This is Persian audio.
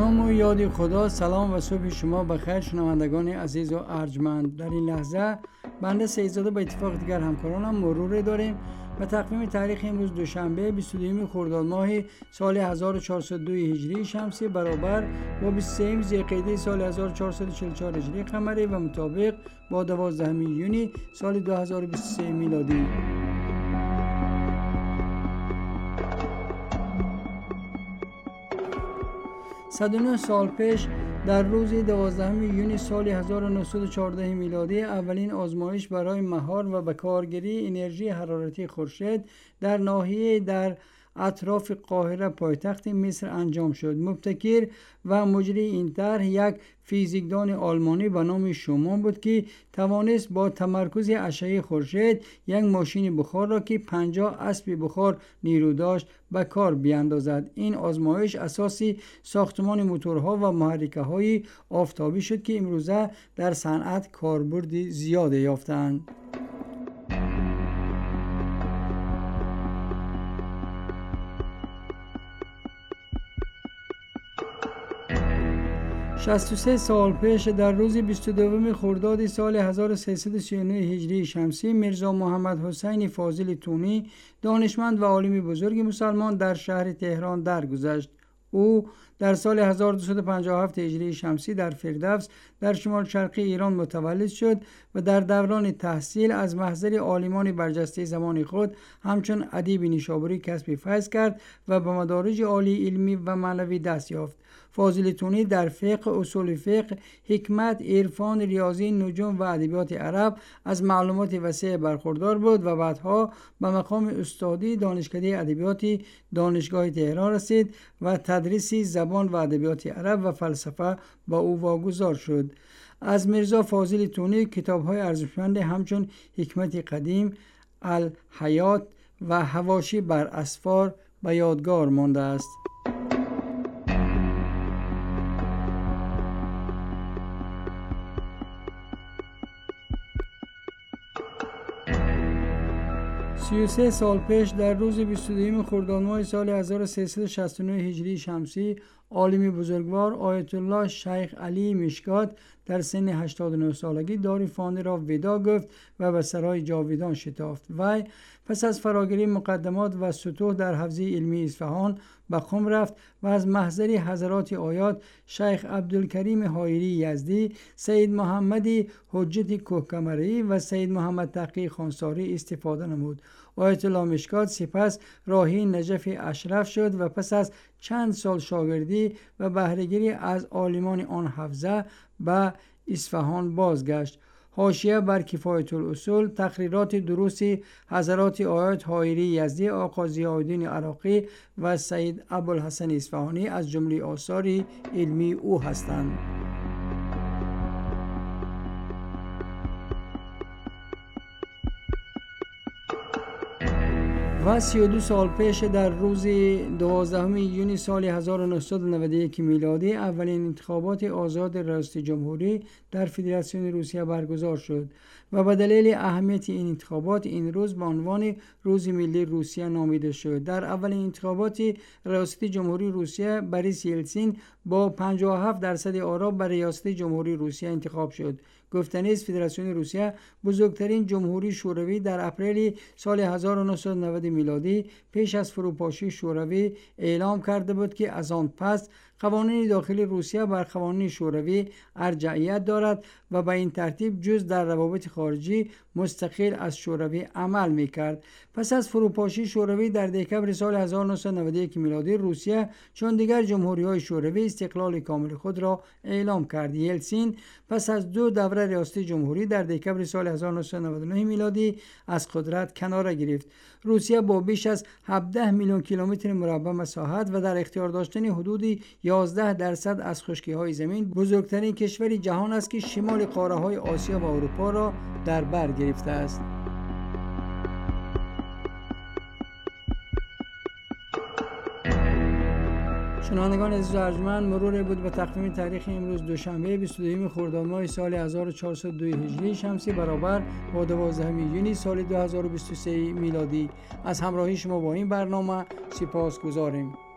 نام و یاد خدا. سلام و صبح شما بخیر شنوندگان عزیز و ارجمند. در این لحظه بنده سیدزاده به اتفاق دیگر همکارانم مرور داریم و تقویم تاریخ امروز دوشنبه 22 خرداد ماه سال 1402 هجری شمسی برابر با 23 ذی‌قعده سال 1444 هجری قمری و مطابق با 12 یونی سال 2023 میلادی. 109 سال پیش در روز 12 یونی سال 1914 میلادی اولین آزمایش برای مهار و به کارگیری انرژی حرارتی خورشید در ناحیه در اطراف قاهره پایتخت مصر انجام شد. مبتکر و مجری این طرح یک فیزیکدان آلمانی به نام شومان بود که توانست با تمرکز اشعه خورشید یک ماشین بخار را که 50 اسب بخار نیرو داشت به کار بیاندازد. این آزمایش اساسی ساختمان موتورها و محرکه‌های آفتابی شد که امروزه در صنعت کاربرد زیاد یافتند. 63 سال پیش در روز 22 خرداد سال 1339 هجری شمسی میرزا محمد حسین فاضل تونی دانشمند و عالم بزرگ مسلمان در شهر تهران درگذشت. او در سال 1257 هجری شمسی در فردوس در شمال شرقی ایران متولد شد و در دوران تحصیل از محضر عالمان برجسته زمان خود همچون ادیب نیشابوری کسب فیض کرد و به مدارج عالی علمی و معنوی دست یافت. فاضل تونی در فقه، اصول فقه، حکمت، عرفان، ریاضی، نجوم و ادبیات عرب از معلومات وسیع برخوردار بود و بعدها به مقام استادی دانشکده ادبیات دانشگاه تهران رسید و تدریس زبان و ادبیات عرب و فلسفه با او واگذار شد. از میرزا فاضل تونی کتاب‌های ارزشمند همچون حکمت قدیم، الحیات و حواشی بر اسفار به یادگار مانده است. 33 سال پیش در روز 22 خرداد ماه سال 1369 هجری شمسی عالم بزرگوار آیت الله شیخ علی مشکات در سن 89 سالگی دار فانی را ودا گفت و به سرای جاویدان شتافت. وی پس از فراگیری مقدمات و سطوح در حوزه علمی اصفهان به قم رفت و از محضر حضرات آیات شیخ عبدالکریم حایری یزدی، سید محمدی حجت کوهکمری و سید محمد تقی خانساری استفاده نمود. آیت الله مشکات سپس راهی نجف اشرف شد و پس از چند سال شاگردی و بهره‌گیری از عالمان آن حوزه به اصفهان بازگشت. حاشیه بر کفایت الاصول، تقریرات دروس حضرات آیات حایری یزدی، آقا ضیاءالدین عراقی و سید ابوالحسن اصفهانی از جمله آثار علمی او هستند. و 32 سال پیش در روز 12 یونی سال 1991 میلادی اولین انتخابات آزاد ریاست جمهوری در فدراسیون روسیه برگزار شد و به دلیل اهمیت این انتخابات این روز به عنوان روز ملی روسیه نامیده شد. در اولین انتخابات ریاست جمهوری روسیه بوریس یلتسین با 57% آرا به ریاست جمهوری روسیه انتخاب شد. گفتنی است فدراسیون روسیه بزرگترین جمهوری شوروی در اپریل سال 1990 میلادی پیش از فروپاشی شوروی اعلام کرده بود که از آن پس قوانین داخلی روسیه بر قوانین شوروی ارجعیت دارد و به این ترتیب جز در روابط خارجی مستقل از شوروی عمل می‌کرد. پس از فروپاشی شوروی در دکمبر سال 1991 میلادی روسیه چون دیگر جمهوری‌های شوروی استقلال کامل خود را اعلام کرد. یلتسین پس از 2 دوره ریاست جمهوری در دکمبر سال 1999 میلادی از قدرت کناره گرفت. روسیه با بیش از 17 میلیون کیلومتر مربع مساحت و در اختیار داشتن حدود 11% از خشکی‌های زمین بزرگترین کشور جهان است که شمال قاره‌های آسیا و اروپا را در بر گرفته است. شنوندگان عزیز و ارجمند، مرور بود به تقویم تاریخ امروز دوشنبه 22 خرداد ماه سال 1402 هجری شمسی برابر با 12 یونی سال 2023 میلادی. از همراهی شما با این برنامه سپاسگزاریم.